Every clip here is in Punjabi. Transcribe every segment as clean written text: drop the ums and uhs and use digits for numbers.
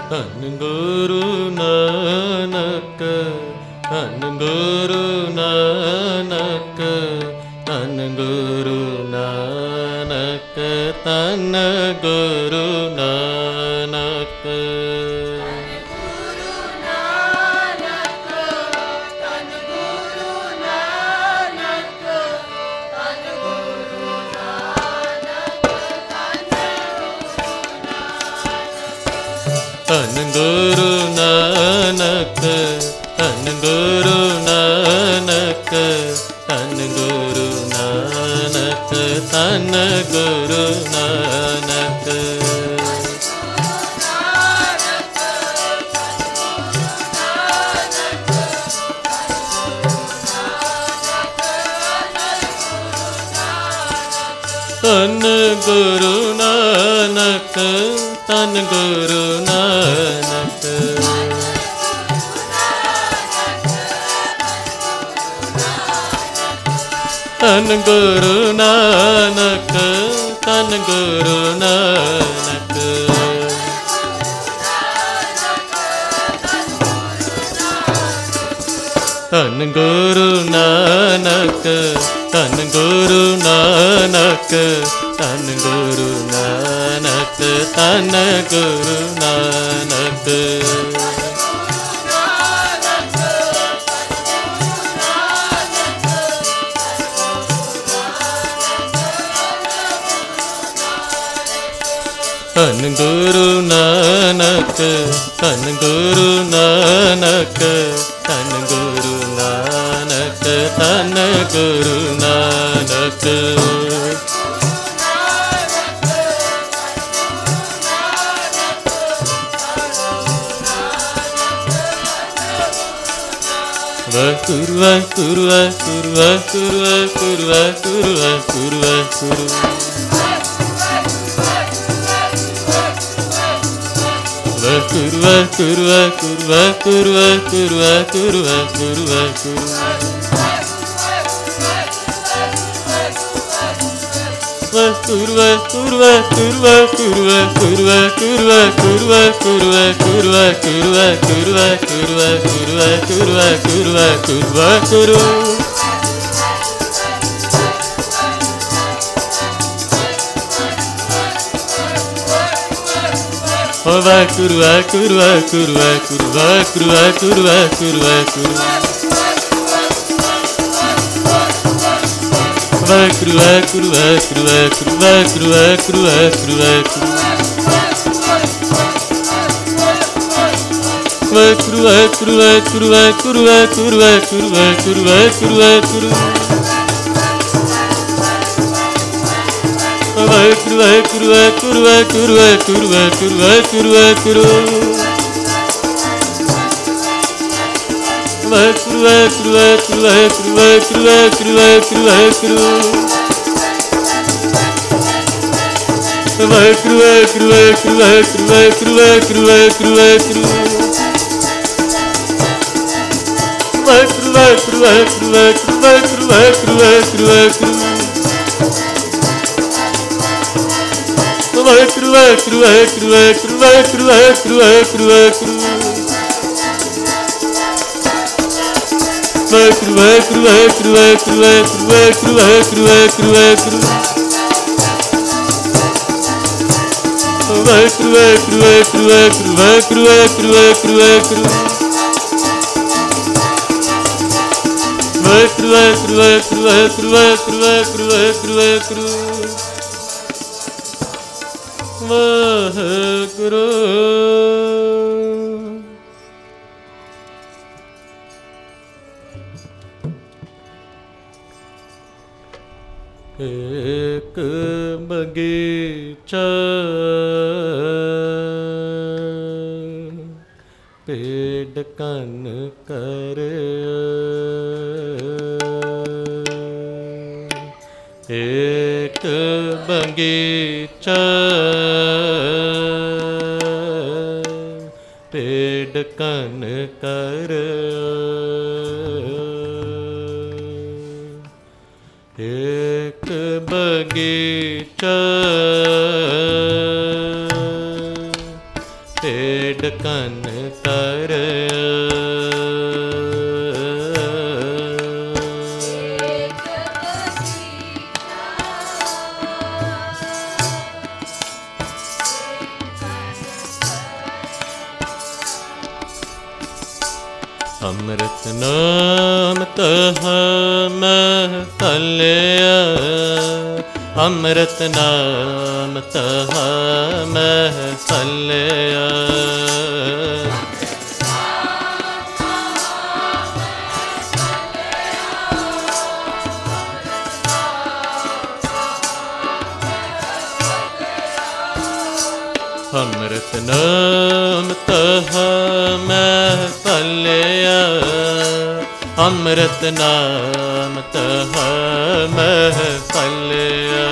ਧੰਨ ਗੁਰੂ ਨਾਨਕ, ਧੰਨ ਗੁਰੂ ਨਾਨਕ, ਧੰਨ ਗੁਰੂ ਨਾਨਕ, ਧੰਨ ਗੁਰੂ ਨਾਨਕ। ਧੰਨ ਗੁਰੂ ਨਾਨਕ, ਧੰਨ ਗੁਰੂ ਨਾਨਕ, ਧੰਨ ਗੁਰੂ ਨਾਨਕ, ਧੰਨ ਗੁਰੂ ਨਾਨਕ। ਧੰਨ ਗੁਰੂ ਨਾਨਕ, ਧੰਨ ਗੁਰੂ ਨਾਨਕ। ਧੰਨ ਗੁਰੂ ਨਾਨਕ, ਧੰਨ ਗੁਰੂ ਨਾਨਕ। ਧੰਨ ਗੁਰੂ ਨਾਨਕ, ਧੰਨ ਗੁਰੂ ਨਾਨਕ, ਧੰਨ ਗੁਰੂ ਨਾਨਕ, ਧੰਨ ਗੁਰੂ ਨਾਨਕ। ਧੰਨ ਗੁਰੂ ਨਾਨਕ, ਧੰਨ ਗੁਰੂ ਨਾਨਕ, ਧੰਨ ਗੁਰੂ ਨਾਨਕ, ਧੰਨ ਗੁਰੂ ਨਾਨਕ। ਵਾਹਿਗੁਰੂ ਵਾਹਿਗੁਰੂ ਵਾਹਿਗੁਰੂ ਵਾਹਿਗੁਰੂ ਵਾਹਿਗੁਰੂ ਵਾਹਿਗੁਰੂ ਵਾਹਿਗੁਰੂ ਵਾਹਿਗੁਰੂ। ਵਾਹਿਗੁਰੂ ਵਾਹਿਗੁਰੂ ਵਾਹਿਗੁਰੂ ਵਾਹਿਗੁਰੂ ਵਾਹਿਗੁਰੂ ਵਾਹਿਗੁਰੂ ਵਾਹਿਗੁਰੂ ਵਾਹਿਗੁਰੂ। ਵਾਹਿਗੁਰੂ ਵਾਹਿਗੁਰੂ ਵਾਹਿਗੁਰੂ ਵਾਹਿਗੁਰੂ ਵਾਹਿਗੁਰੂ ਵਾਹਿਗੁਰੂ ਵਾਹਿਗੁਰੂ ਵਾਹਿਗੁਰੂ ਵਾਹਿਗੁਰੂ ਵਾਹਿਗੁਰੂ ਵਾਹਿਗੁਰੂ ਵਾਹਿਗੁਰੂ ਵਾਹਿਗੁਰੂ ਵਾਹਿਗੁਰੂ ਵਾਹਿਗੁਰੂ ਵਾਹਿਗੁਰੂ। ਵਾਹਿਗੁਰੂ ਵਾਹਿਗੁਰੂ ਵਾਹਿਗੁਰੂ ਵਾਹਿਗੁਰੂ ਵਾਹਿਗੁਰੂ ਵਾਹਿਗੁਰੂ ਵਾਹਿਗੁਰੂ ਵਾਹਿਗੁਰੂ। ਵਾਹਿਗੁਰੂ ਵਾਹਿਗੁਰੂ ਵਾਹਿਗੁਰੂ ਵਾਹਿਗੁਰੂ ਵਾਹਿਗੁਰੂ ਵਾਹਿਗੁਰੂ ਵਾਹਿਗੁਰੂ ਵਾਹਿਗੁਰੂ। ਵਾਹਿਗੁਰੂ ਵਾਹਿਗੁਰੂ ਵਾਹਿਗੁਰੂ ਵਾਹਿਗੁਰੂ ਵਾਹਿਗੁਰੂ ਵਾਹਿਗੁਰੂ ਵਾਹਿਗੁਰੂ ਵਾਹਿਗੁਰੂ ਵਾਹਿਗੁਰੂ। ਵਾਹਿਗੁਰੂ ਵਾਹਿਗੁਰੂ ਵਾਹਿਗੁਰੂ ਵਾਹਿਗੁਰੂ ਵਾਹਿਗੁਰੂ ਵਾਹਿਗੁਰੂ ਵਾਹਿਗੁਰੂ ਵਾਹਿਗੁਰੂ। ਵਾਹਿਗੁਰੂ ਵਾਹਿਗੁਰੂ ਵਾਹਿਗੁਰੂ ਵਾਹਿਗੁਰੂ ਵਾਹਿਗੁਰੂ ਵਾਹਿਗੁਰੂ ਵਾਹਿਗੁਰੂ ਵਾਹਿਗੁਰੂ। ਵਾਹਿਗੁਰੂ ਵਾਹਿਗੁਰੂ ਵਾਹਿਗੁਰੂ ਵਾਹਿਗੁਰੂ ਵਾਹਿਗੁਰੂ ਵਾਹਿਗੁਰੂ ਵਾਹਿਗੁਰੂ ਵਾਹਿਗੁਰੂ। ਵਾਹਿਗੁਰੂ ਵਾਹਿਗੁਰੂ ਵਾਹਿਗੁਰੂ ਵਾਹਿਗੁਰੂ ਵਾਹਿਗੁਰੂ ਵਾਹਿਗੁਰੂ ਵਾਹਿਗੁਰੂ ਵਾਹਿਗੁਰੂ। ਵਾਹਿਗੁਰੂ ਵਾਹਿਗੁਰੂ ਵਾਹਿਗੁਰੂ ਵਾਹਿਗੁਰੂ ਵਾਹਿਗੁਰੂ ਵਾਹਿਗੁਰੂ ਵਾਹਿਗੁਰੂ ਵਾਹਿਗੁਰੂ। ਵਾਹਿਗੁਰੂ ਵਾਹਿਗੁਰੂ ਵਾਹਿਗੁਰੂ ਵਾਹਿਗੁਰੂ ਵਾਹਿਗੁਰੂ ਵਾਹਿਗੁਰੂ ਵਾਹਿਗੁਰੂ ਵਾਹਿਗੁਰੂ। ਵਾਹਿਗੁਰੂ ਵਾਹਿਗੁਰੂ ਵਾਹਿਗੁਰੂ ਵਾਹਿਗੁਰੂ ਵਾਹਿਗੁਰੂ ਵਾਹਿਗੁਰੂ ਵਾਹਿਗੁਰੂ ਵਾਹਿਗੁਰੂ। ਵਾਹਿਗੁਰੂ ਵਾਹਿਗੁਰੂ ਵਾਹਿਗੁਰੂ ਵਾਹਿਗੁਰੂ ਵਾਹਿਗੁਰੂ ਵਾਹਿਗੁਰੂ ਵਾਹਿਗੁਰੂ ਵਾਹਿਗੁਰੂ। ਵਾਹਿਗੁਰੂ। ਏਕ ਬਗੀਚਾ ਪੇੜ ਕੰਨ ਕਰ, ਏਕ ਬਗੀਚਾ ਪੇੜ ਕੰਨ ਕਰ, ਏਕ ਬਗੀਚਾ पेड़ कन कर अमृत नाम तह महफलिया अमृत नाम तह महफलिया अमृत नाम तह महफलिया अमृत नाम तह महफलिया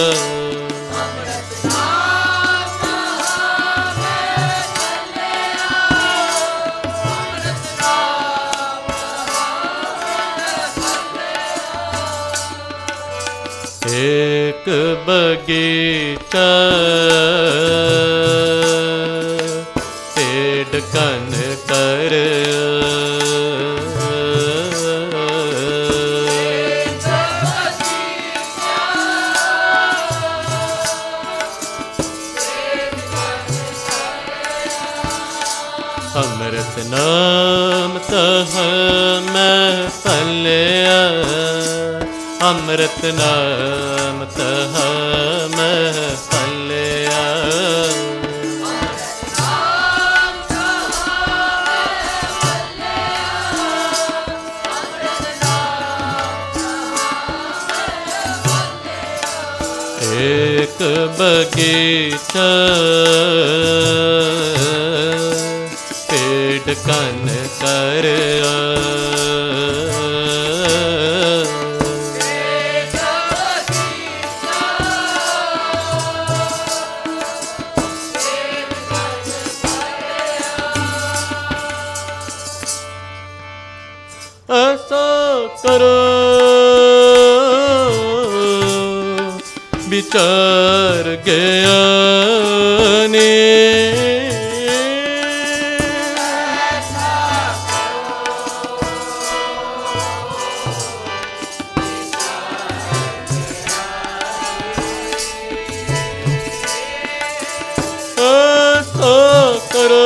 एक बगीचा पेड़ कन कर अमृत नाम तह महफलिया अमृत नाम तह महफलिया एक बगीचा पेड़ कन कर ऐसा करो विचार गया ने ऐसा करो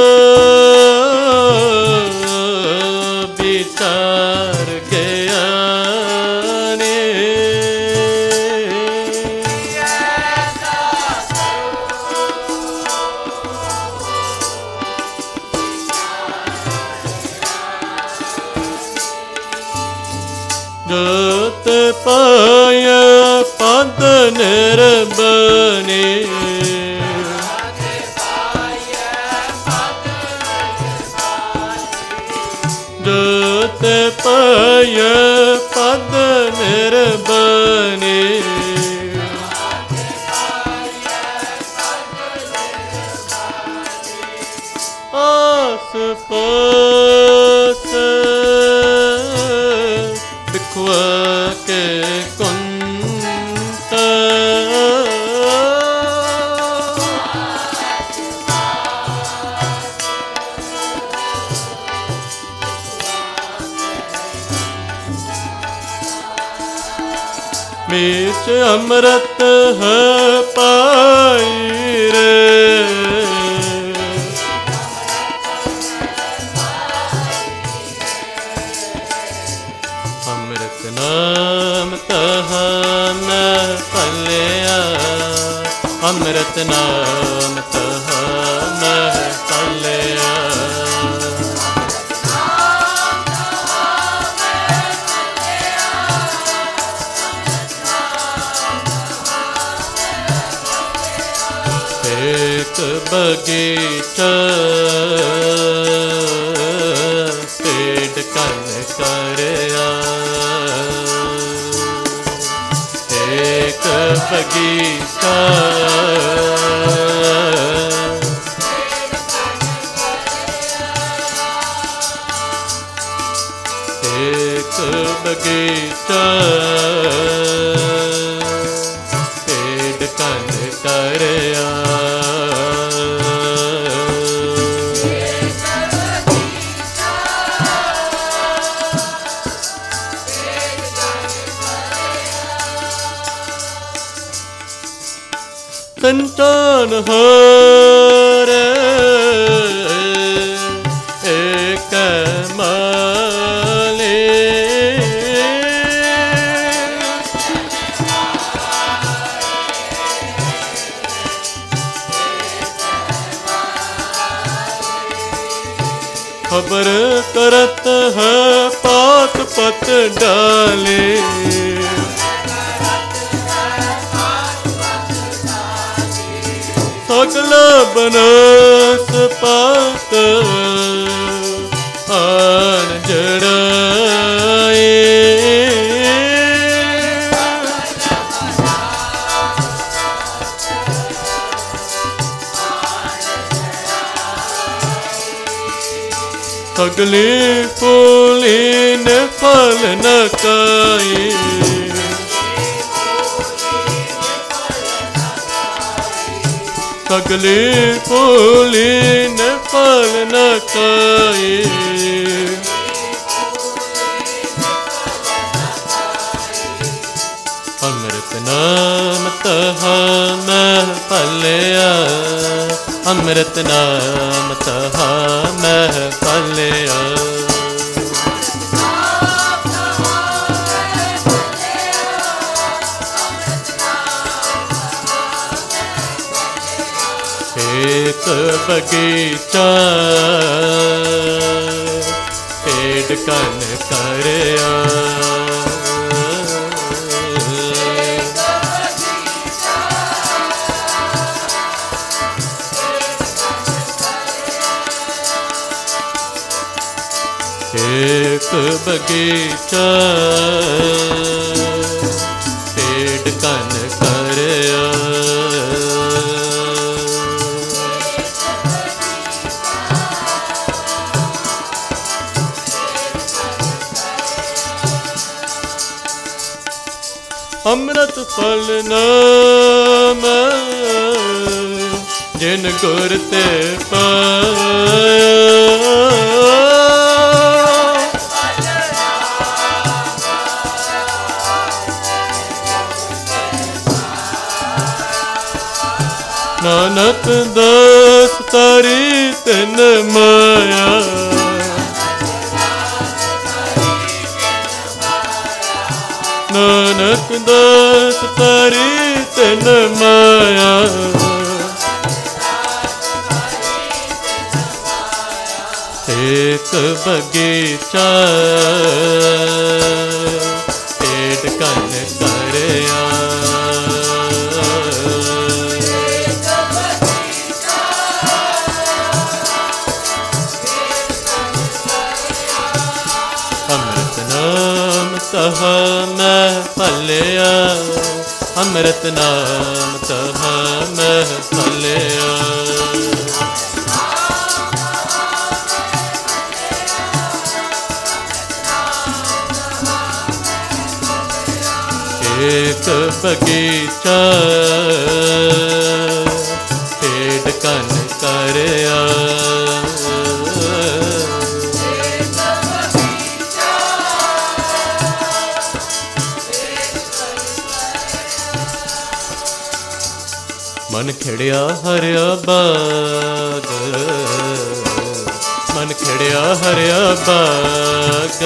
विचार गया ने जोत पाय पद निर्बने जोत पाय पद निर्बने आस पास बिखुआ के कुंता बीच अमृत है पाई रे अमृत नाम तह महफलिया अमृत नाम तह महफलिया एक बगीचा पेड़ कन कर एक बगीचा एक बगीचा पेड़ कन कर होर एक माले खबर करत है पात पत डाले सकल बनस्पत आन जड़ाए सगली फूली ने फल न खाए सगली फूली ने फल न खाए अमृत नाम तहा मैं फलिया अमृत नाम तहा मैं फलिया एक बगीचा पेड़ कन करया एक बगीचा पेड़ कन करया अमृत फल नाम जिन गुर ते पाया नानक दास तारी तिन माया नानक दास तारी तिन माया एक बगीचा पेड़ कन करया अमृत नाम तहा मैं फलिया अमृत नाम तहा मैं फलिया एक बगीचा पेड़ कन करया मन खिड़िया हरिया बाग मन खिड़िया हरिया बाग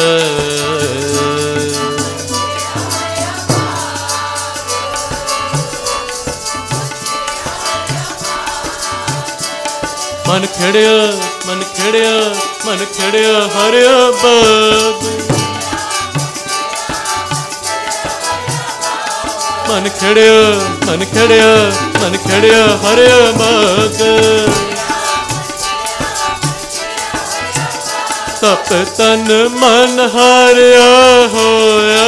मन खिड़िया मन खिड़िया मन खिड़िया हरिया बाग मन खिड़िया मन खिड़िया मन खिड़िया हरिया बाग तप तन मन हारिया होया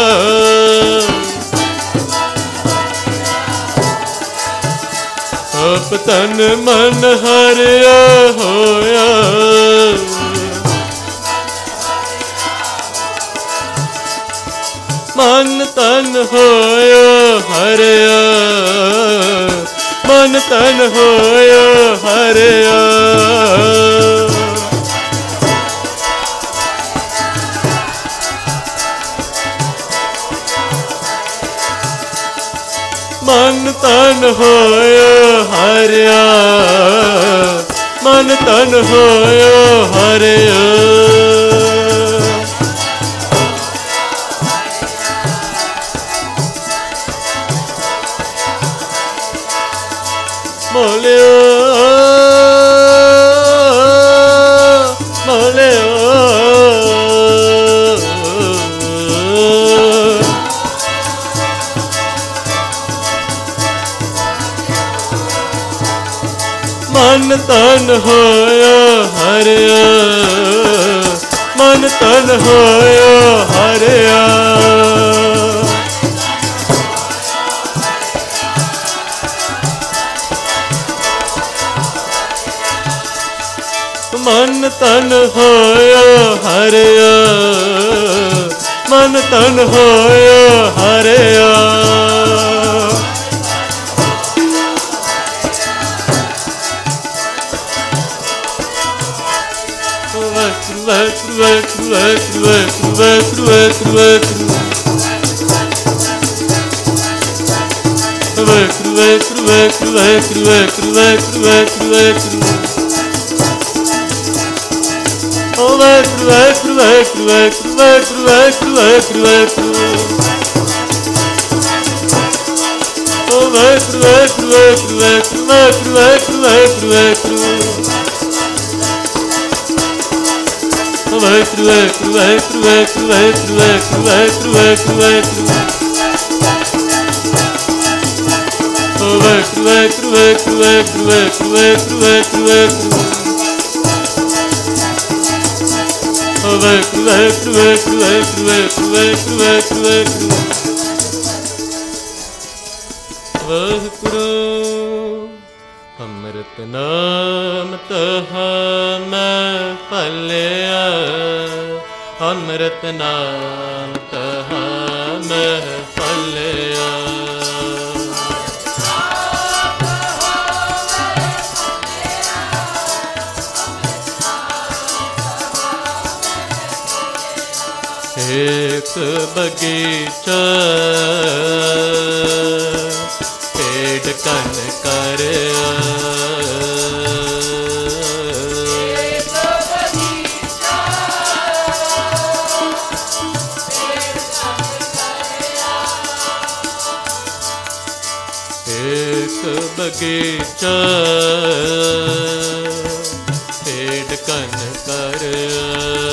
तप तन मन हारिया होया मन तन होया हरिया मन तन होया हरिया मन तन होया हरिया ਮਨ ਤਨ ਹੋਇਓ ਹਰਿਆ ਮੋਲਿਓ ਮੋਲਿਓ ਮਨ ਤਨ ਹੋਇਆ ਹਰਿਆ ਮਨ ਤਨ ਹੋਇਆ ਹਰਿਆ ਮਨ ਤਨ ਹੋਇਆ ਹਰਿਆ ਮਨ ਤਨ ਹੋਇਆ ਹਰਿਆ ਅੰਮ੍ਰਿਤ ਨਾਮ ਤਹਾ ਮੈਂ ਪਲਿਆ ਅੰਮ੍ਰਿਤ ਨਾਮ ਤਹਾ ਮੈਂ ਪਲਿਆ ਇੱਕ ਬਗੀਚਾ ਪੇੜ ਕਨ ਕਰਿਆ ਬਗੀਚਾ ਪੇੜ ਕਨ ਕਰਿਆ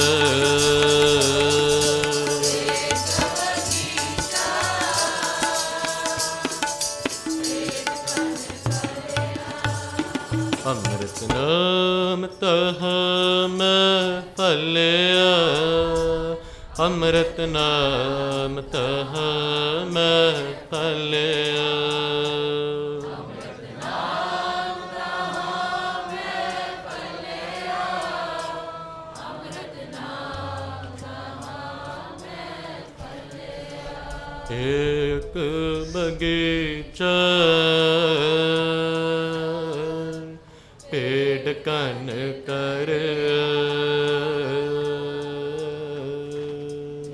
ਅੰਮ੍ਰਿਤ ਨਾਮ ਤਹਾ ਮੈਂ ਪਲਿਆ ਅੰਮ੍ਰਿਤ ਨਾਮ ਤਹਾ ਮੈਂ ਪਲਿਆ ਇੱਕ ਬਗੀਚਾ ਪੇੜ ਕਨ